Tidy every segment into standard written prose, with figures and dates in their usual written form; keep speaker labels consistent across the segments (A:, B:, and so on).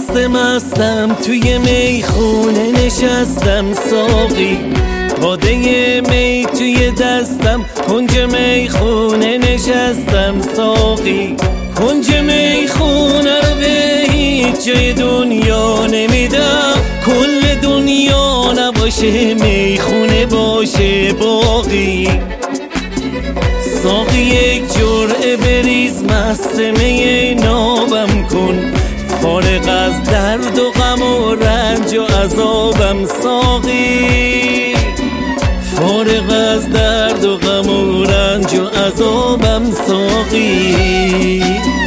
A: مستم توی میخونه نشستم ساقی، باده می توی دستم، کنج میخونه نشستم ساقی. کنج میخونه رو به هیچ جای دنیا نمیدم، کل دنیا نباشه میخونه باشه باقی. ساقی یک جرعه بریز مست می نابم کن، فارغ از درد و غم و رنج و عذابم ساقی. فارغ از درد و غم و رنج و عذابم ساقی.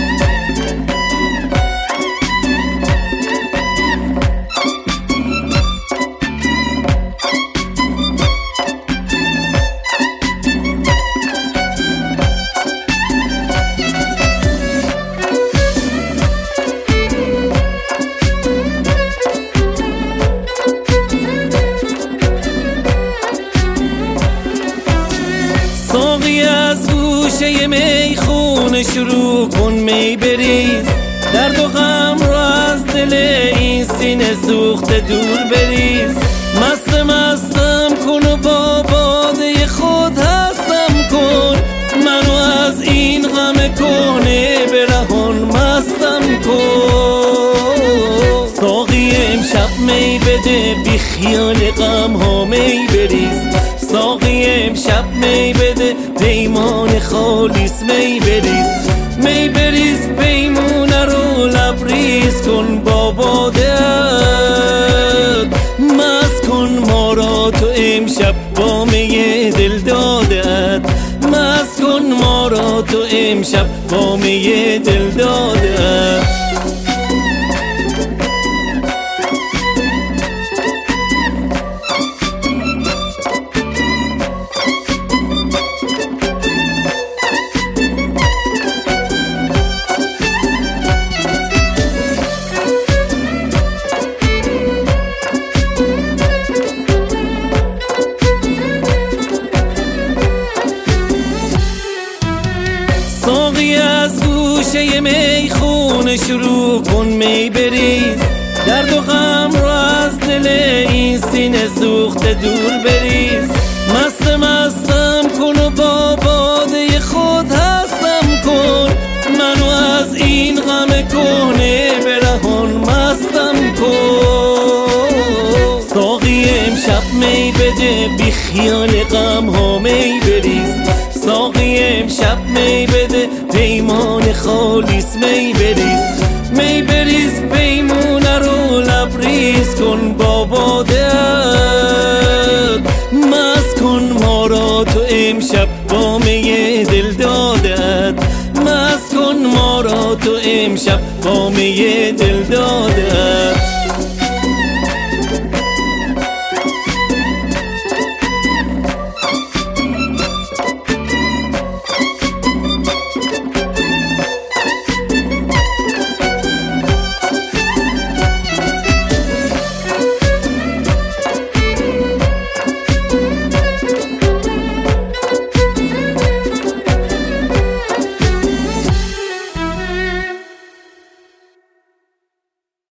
A: ساقی از گوشه میخونه شروع کن می بریز، درد و غم را از دل این سینه سوخته دور بریز. مستم کن و با باده خود هستم کن، منو از این غم کهنه برهان مستم کن. ساقی امشب می بده بی خیال غم ها می بریز، ساقی امشب می بده پیمان خالیس می بریز. می بریز پیمونه رو لبریز کن با بادت، مست کن ما را تو امشب با می دل دادت، مست کن ما را تو امشب با می دل دادت. ساقی از گوشه میخونه شروع کن می بریز، درد و غم را از دل این سینه سوخته دور بریز. مستم کن و با باده خود هستم کن، منو از این غم کهنه برهان مستم کن. ساقی امشب می بده بی خیال غم ها می بریز، ساقی امشب می بده پیمان خالیس می بریز. می بریز پیمونه رو لبریز کن با بادت، مست کن ما را تو امشب با می دل دادت، مست کن ما را تو امشب با می دل دادت.